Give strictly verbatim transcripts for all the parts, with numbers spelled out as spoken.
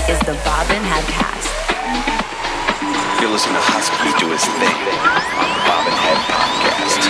is the Bobbin Headcast. You're listening to Husky do his thing on the Bobbin Head Podcast.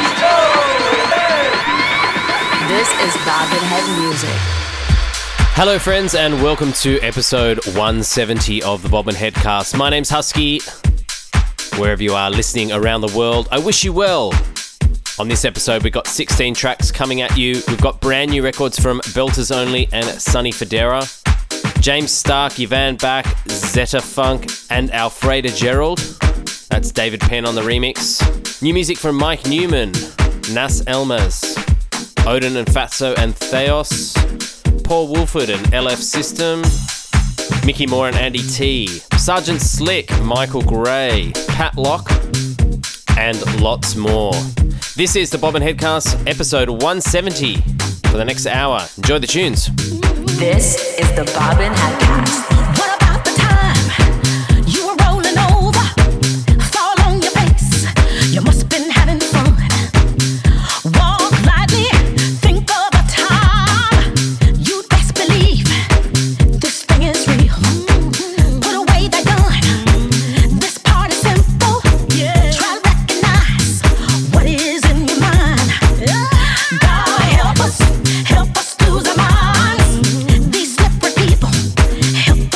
This is Bobbin Head Music. Hello friends and welcome to episode one seventy of the Bobbin Headcast. My name's Husky. Wherever you are listening around the world, I wish you well. On this episode we've got sixteen tracks coming at you. We've got brand new records from Belters Only and Sonny Fodera, James Stark, Yvan Bach, Zeta Funk and Alfreda Gerald. That's David Penn on the remix. New music from Mike Newman, Nas Elmas, Odin and Fatso and Theos, Paul Woolford and L F System, Mickey Moore and Andy T, Sergeant Slick, Michael Gray, Pat Locke, and lots more. This is the Bobbin Headcast, episode one seventy. For the next hour, enjoy the tunes. This is the Bobbin Headcast. What about the time you were rolling over, fall on your face? You must have been having fun. Walk lightly, think of a time you'd best believe this thing is real. Put away that gun. This part is simple. Try to recognize what is in your mind. God help us, help us lose our minds. These slippery people, help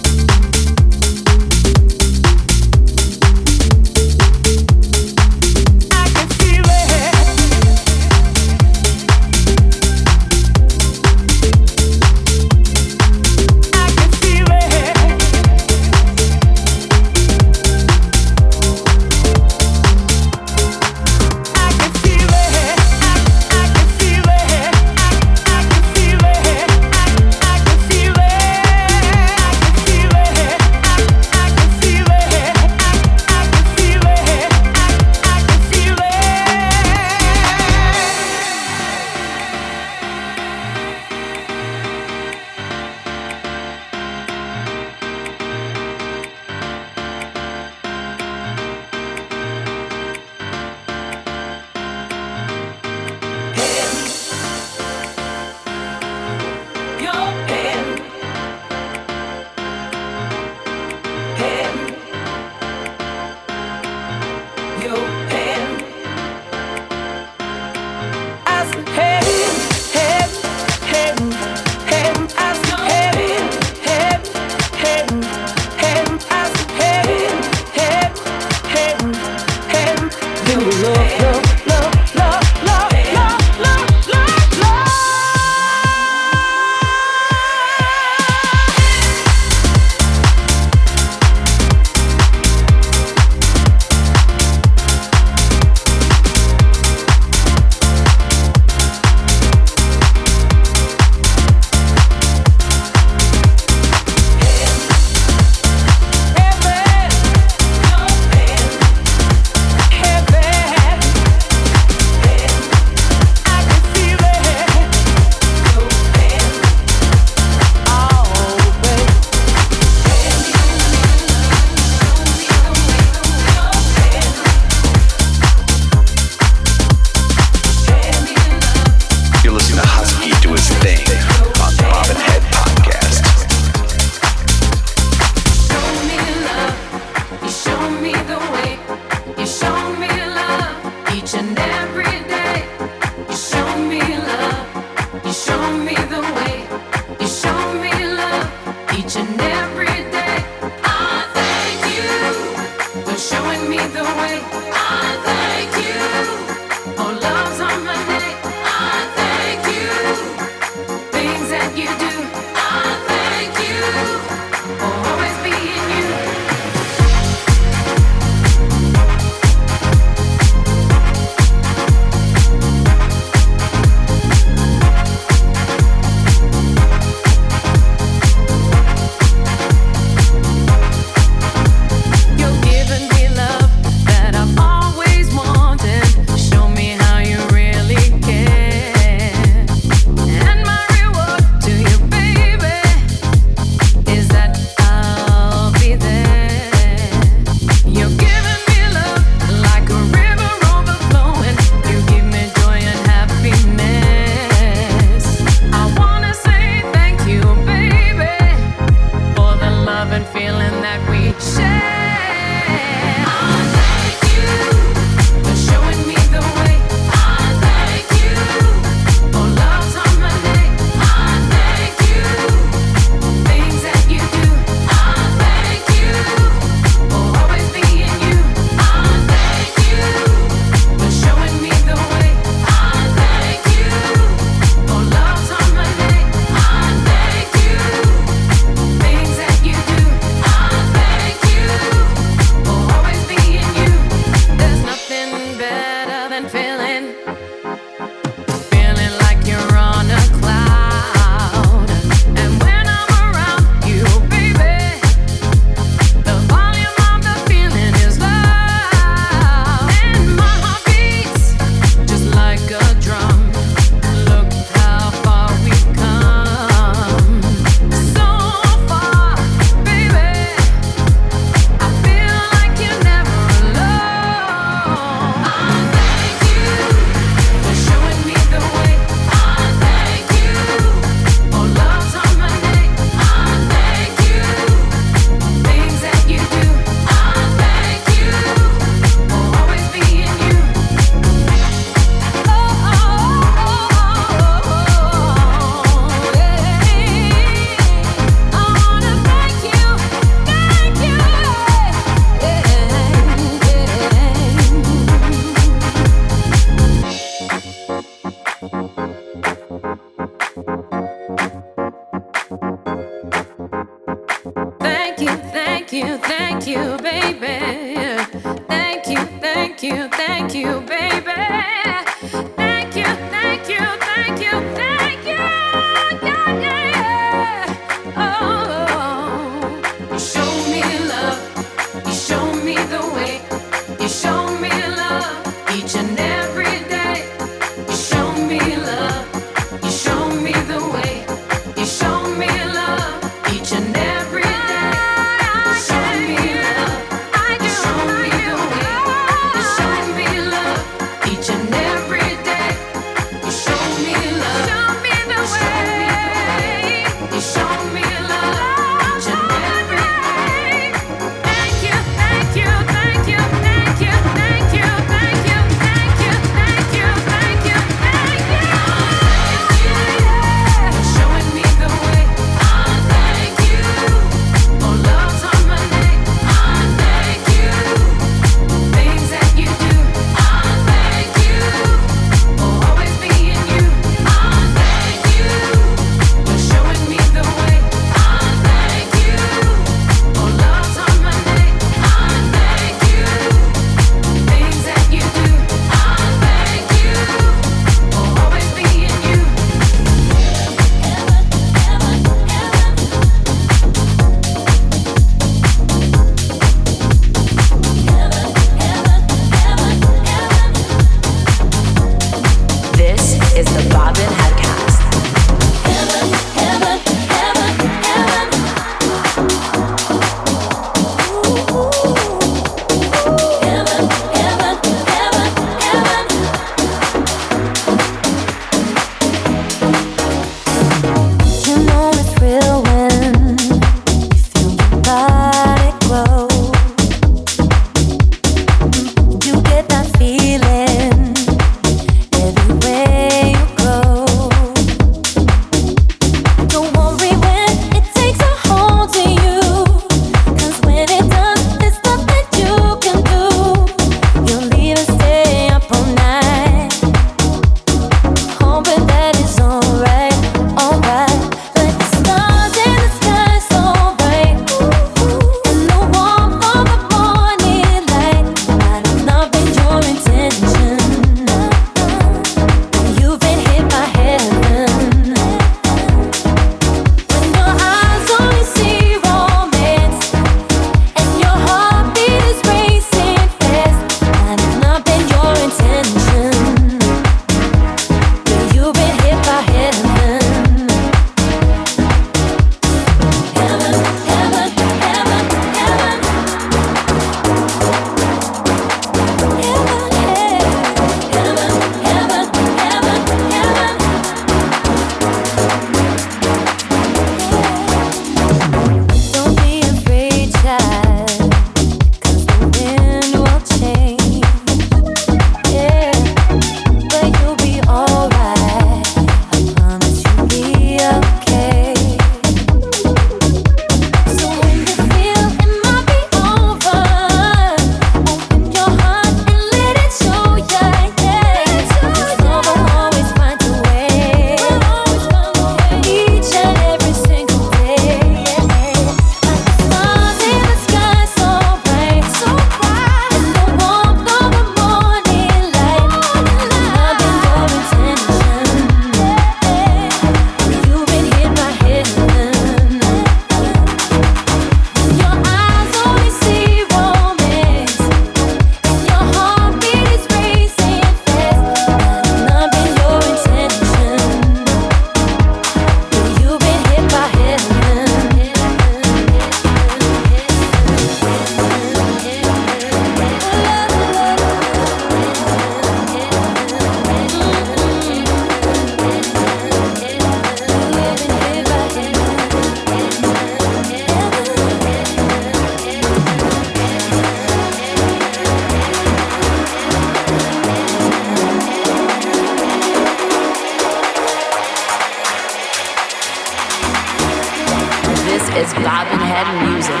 Bobbin Head Music.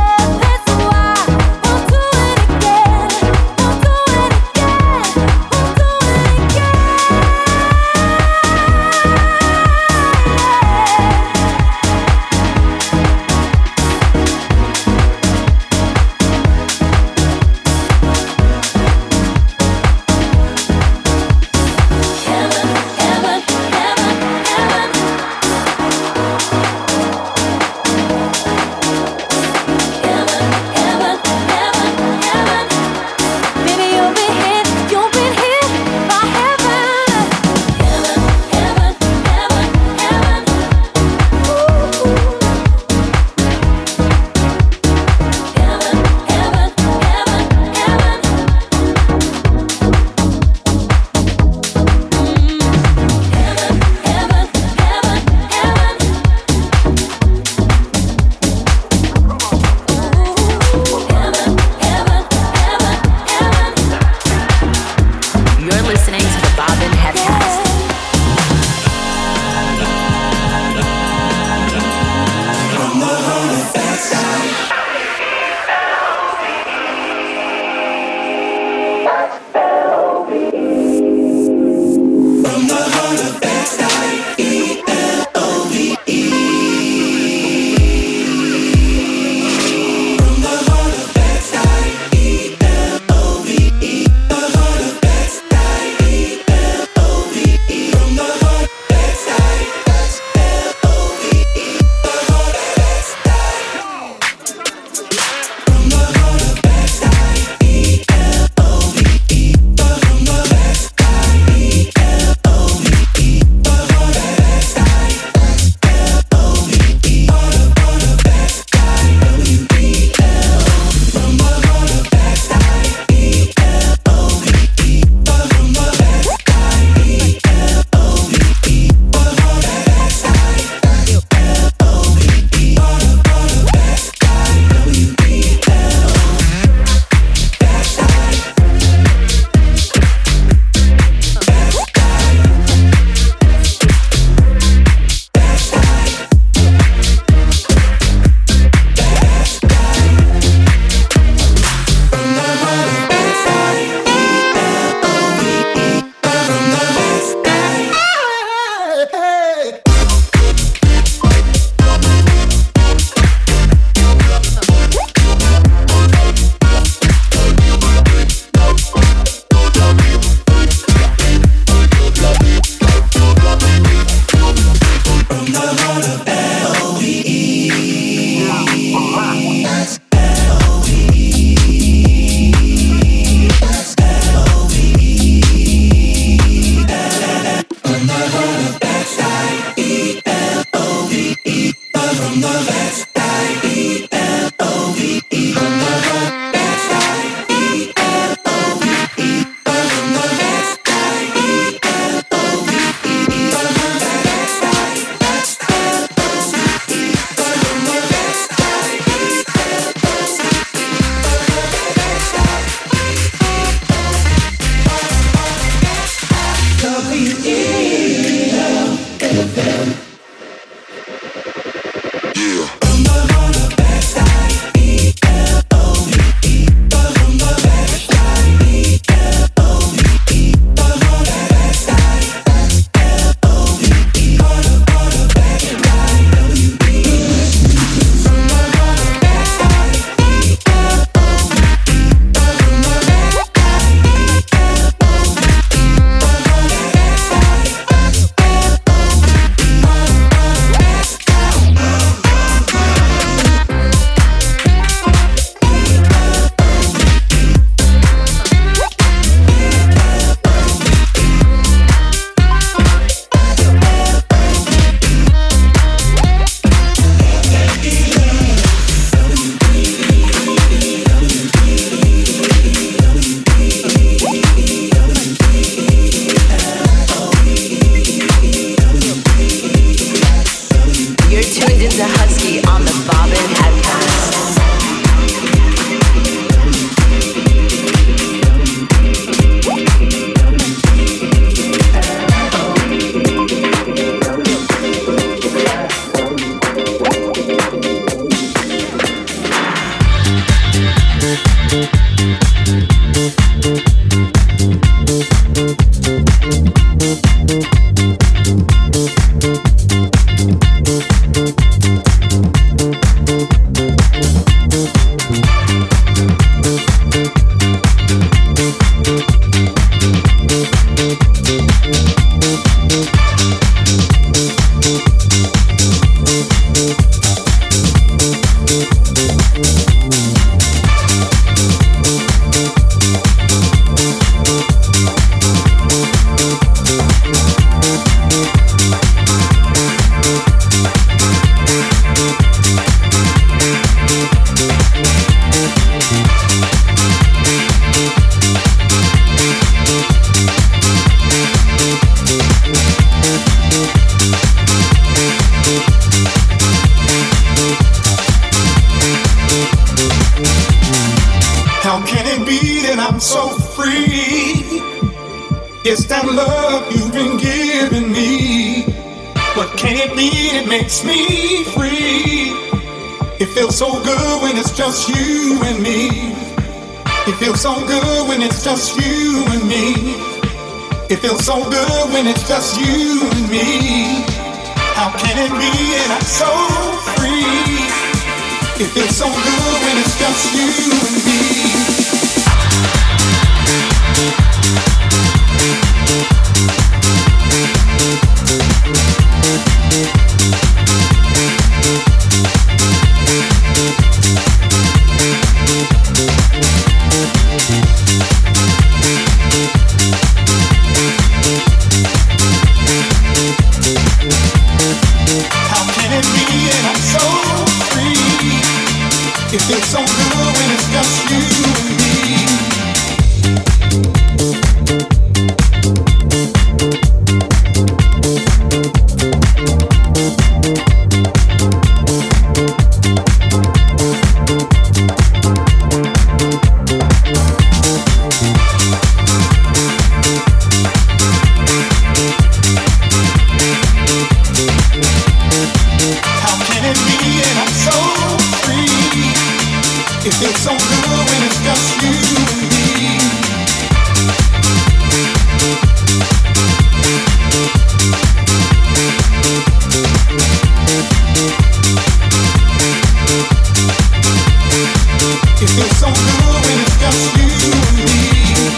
Shine in love, that's why we'll do it again. can it be that I'm so free? It's that love you've been giving me. What can it be that makes me free? It feels so good when it's just you and me. It feels so good when it's just you and me. It feels so good when it's just you and me. How can it be that I'm so free? It feels so good when it's just you and me. It feels so good when it's just you and me. How can it be that I'm so free? It feels so good when it's just you and me. It feels so good when it's just you and me.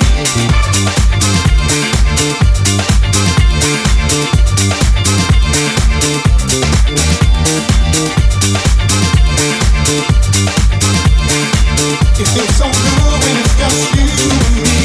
It feels so good when it's just you and me.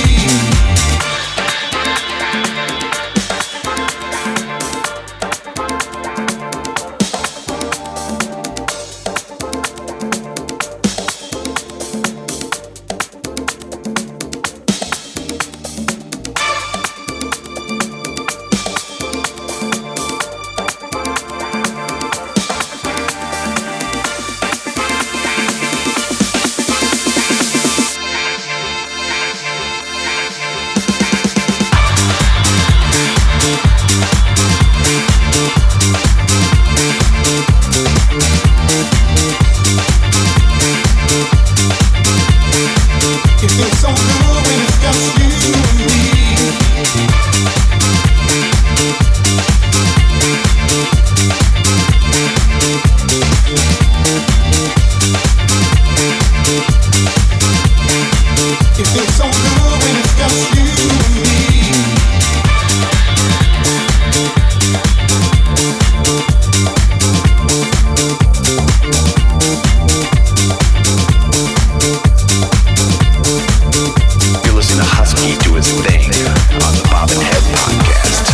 It feels so good when it's just you and me. It feels so good when it's just you and me. You're listening to Husky do his thing on the Bob and Head podcast.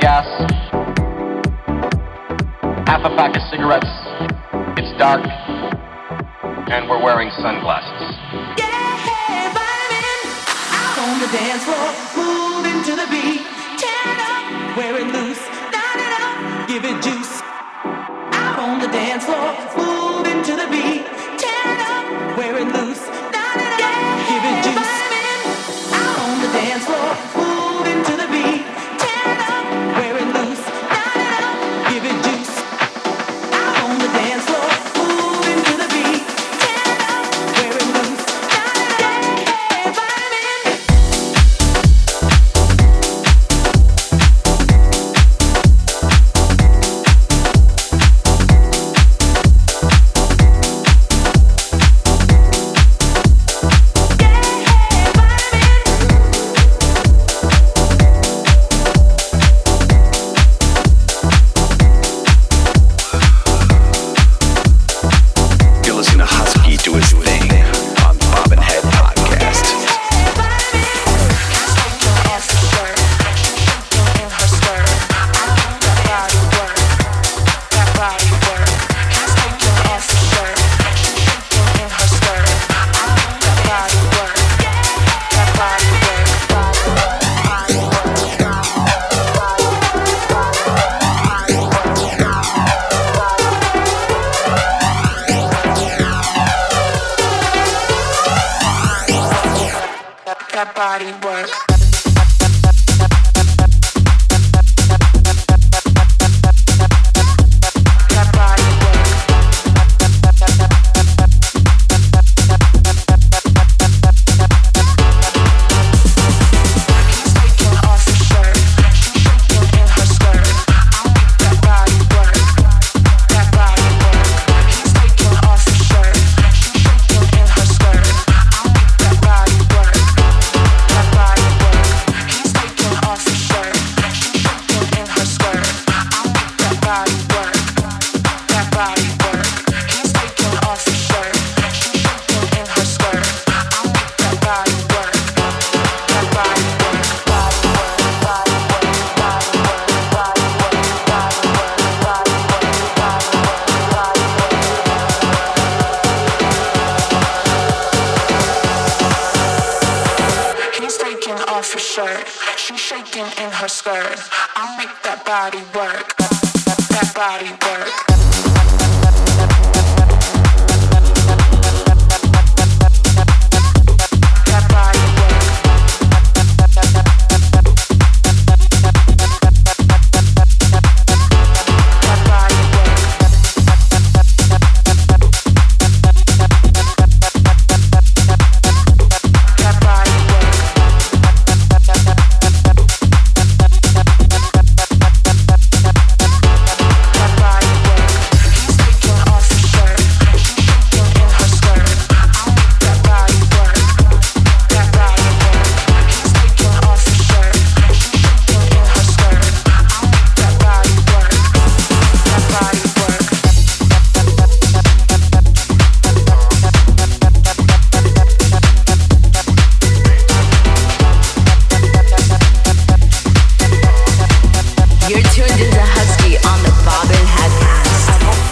gas, half a pack of cigarettes, it's dark, and we're wearing sunglasses. Yeah, vibing out on the dance floor, moving to the beat, tear it up, wear it loose, light it up, give it juice. Out on the dance floor, moving to the beat, tear it up, wear it loose, light it up, give it juice. Vibing out on the dance floor, moving to the beat, tear it up, wear it loose, light it up, give it juice. Out on the dance floor, moving to the beat, tear it up, wear it loose, light it up, yeah, vibing. You're listening to Husky do his thing on Bobbin Head Podcast. That body work. That body work. He's taking off his shirt, shaking in her skirt. That body work. That body work. He's taking off his shirt, shaking in her skirt. That body work. That body work. He's taking off his shirt, shaking in her skirt. That body work. That body work. He's taking off his shirt, shaking in her skirt. That body work. That body work. Body work. Body work. Body work. Body work. Body work. Body work. He's taking off his shirt. She's shaking in her skirt. I'll make that body work. That body work. That body work. That body work. That body work. That body work. He's taking off his shirt, shaking in her skirt. I'll make that body work. That body work. He's taking off his shirt, shaking in her skirt. I'll make that body work. That body work. You're tuned into Husky on the Bobbin Headcast.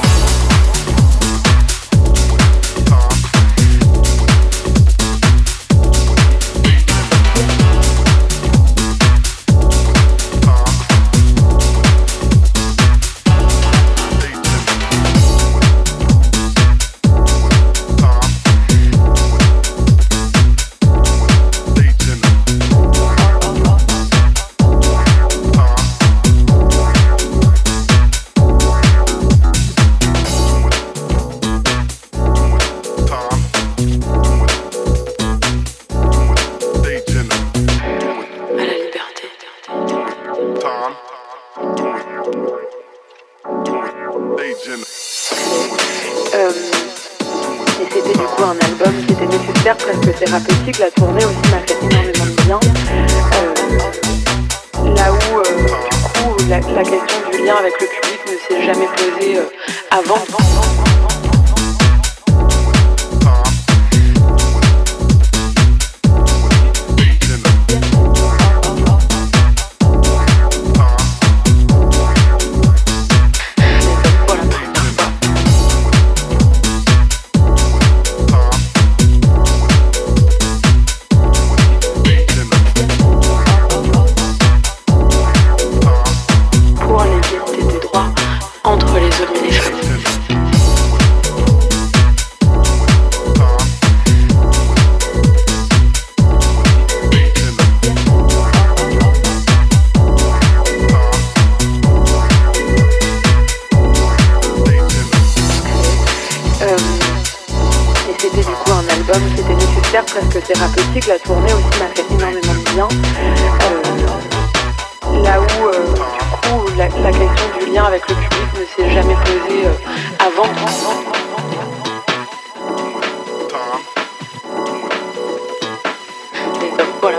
À la liberté. Euh, et c'était du coup un album qui était nécessaire, presque thérapeutique. La tournée aussi m'a fait énormément de bien. Euh, là où euh, du coup la, la question du lien avec le public ne s'est jamais posée euh, avant. nécessaire, presque thérapeutique. La tournée aussi m'a fait énormément de bien. Euh, là où, euh, du coup, la, la question du lien avec le public ne s'est jamais posée euh, avant. Et donc voilà,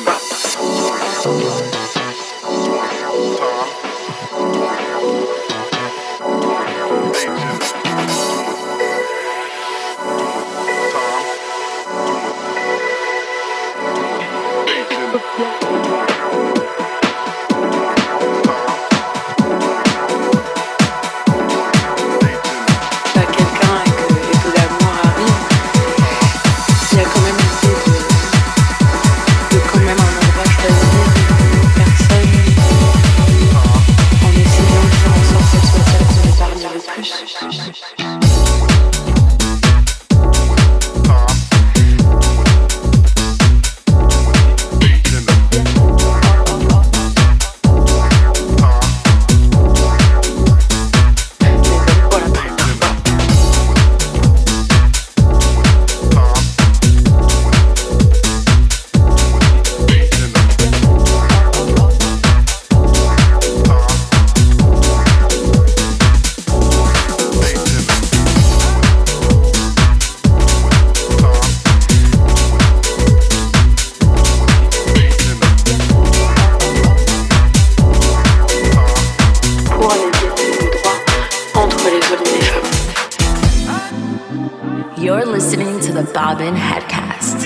You're listening to the Bobbin Headcast.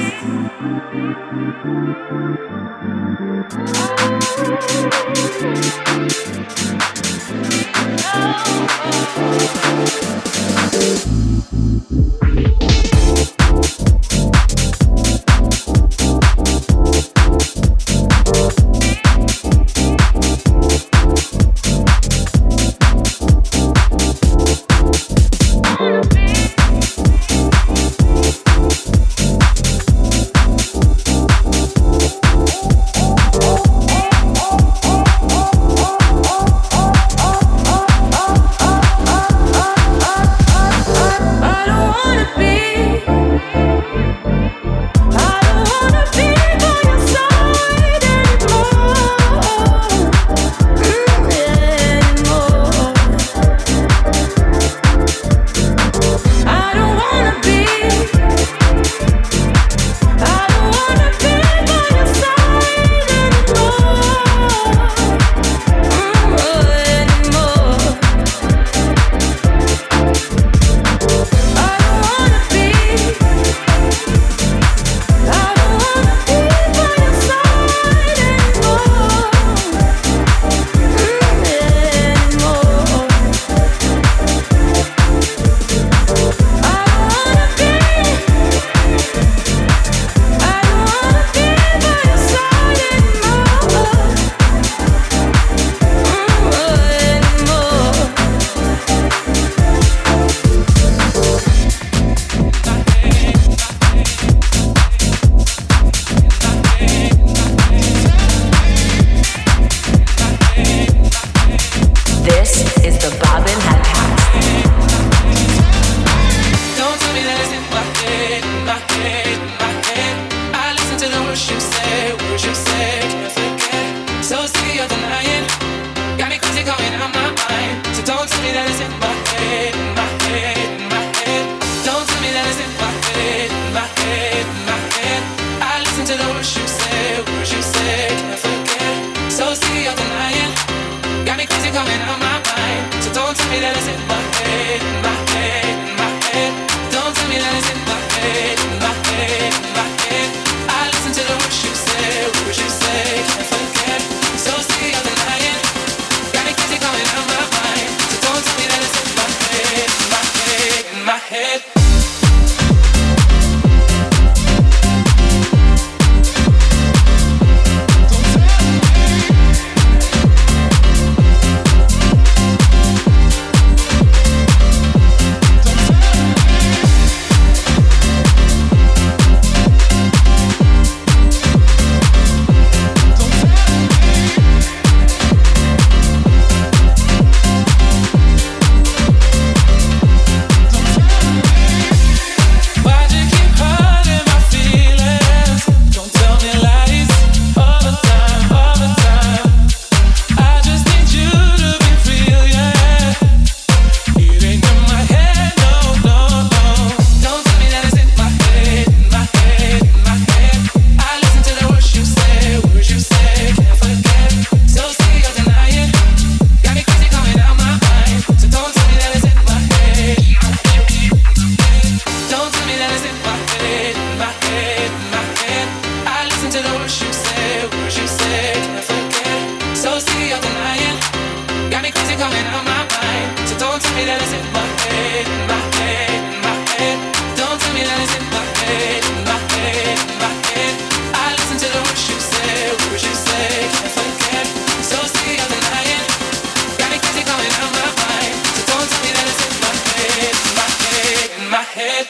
me that it's in my head, in my head, in my head. Don't tell me that it's in my head, in my head, in my head. I listen to the words you say, words you say, can't forget. So sick of denying, got me crazy going out my mind. So don't tell me that it's in my head, in my head, in my head.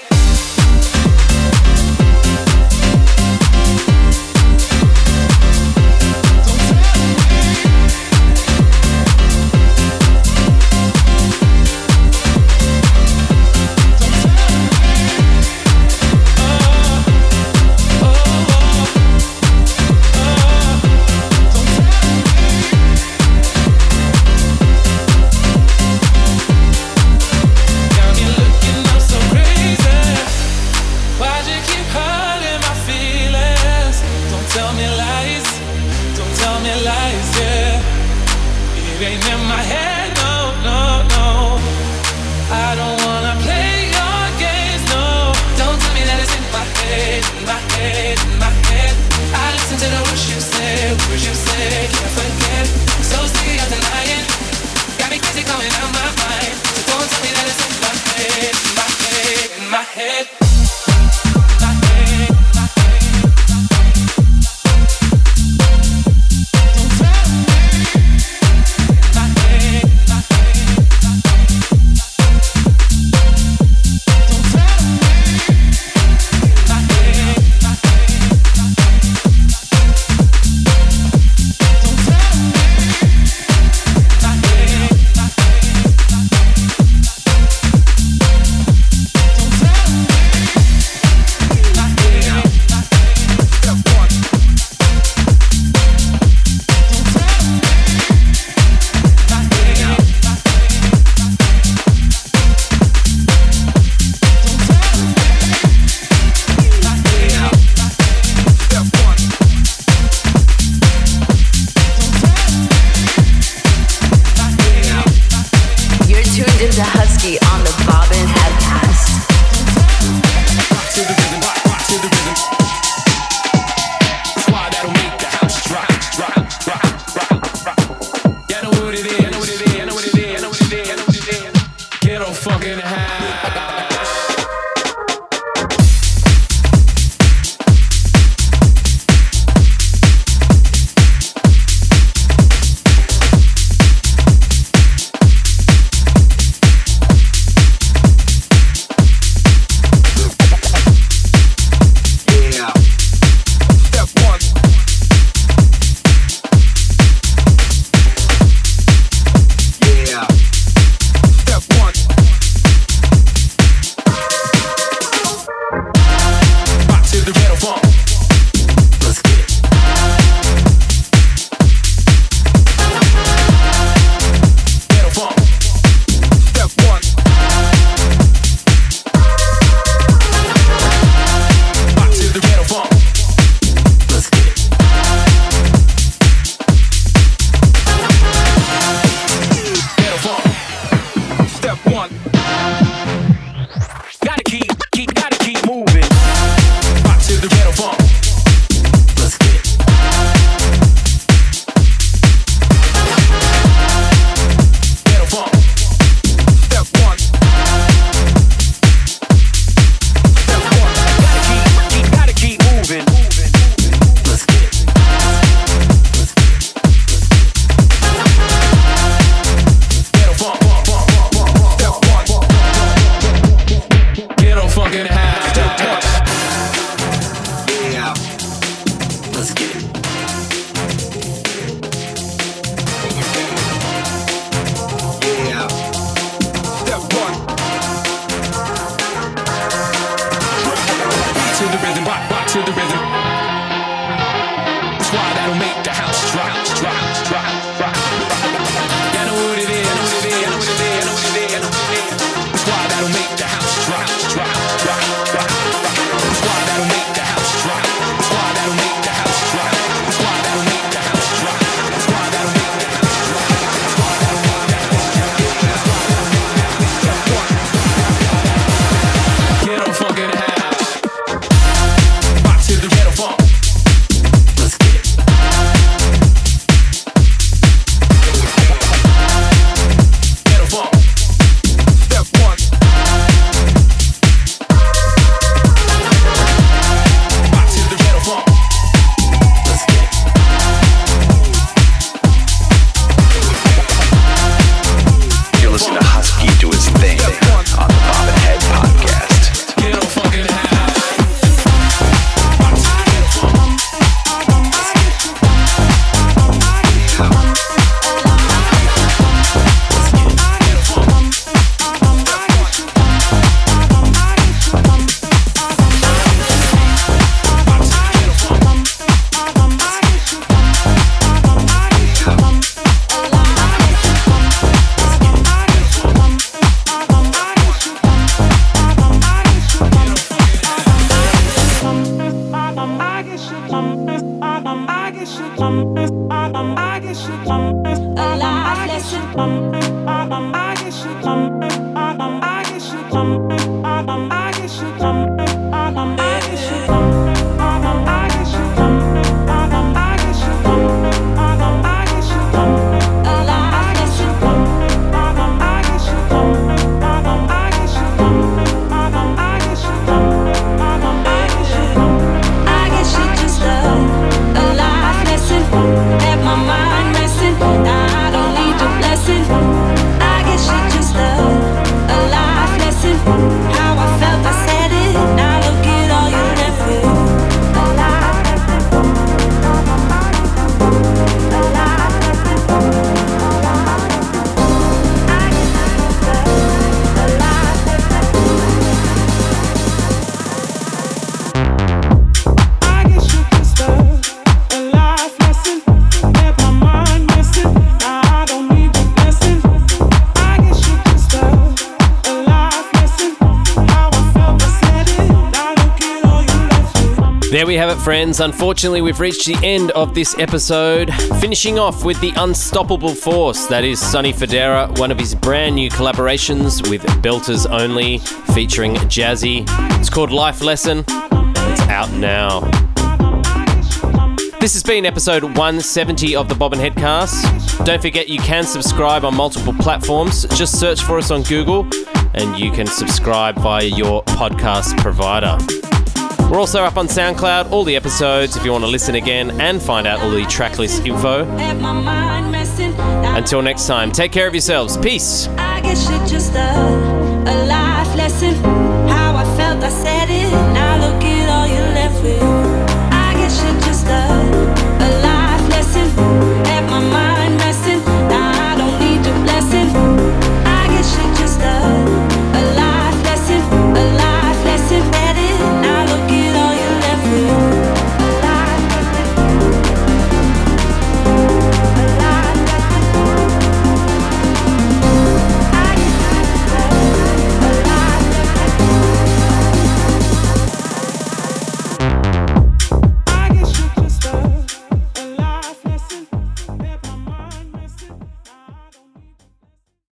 There we have it, friends. Unfortunately, we've reached the end of this episode. Finishing off with the unstoppable force, that is Sonny Fodera, one of his brand new collaborations with Belters Only, featuring Jazzy. It's called Life Lesson. It's out now. This has been episode one seventy of the Bob and Headcast. Don't forget you can subscribe on multiple platforms. Just search for us on Google and you can subscribe via your podcast provider. We're also up on SoundCloud, all the episodes if you want to listen again and find out all the tracklist info. Until next time, take care of yourselves. Peace. I guess you're just a, a life lesson. How I felt, I said it. Now look at all you left with.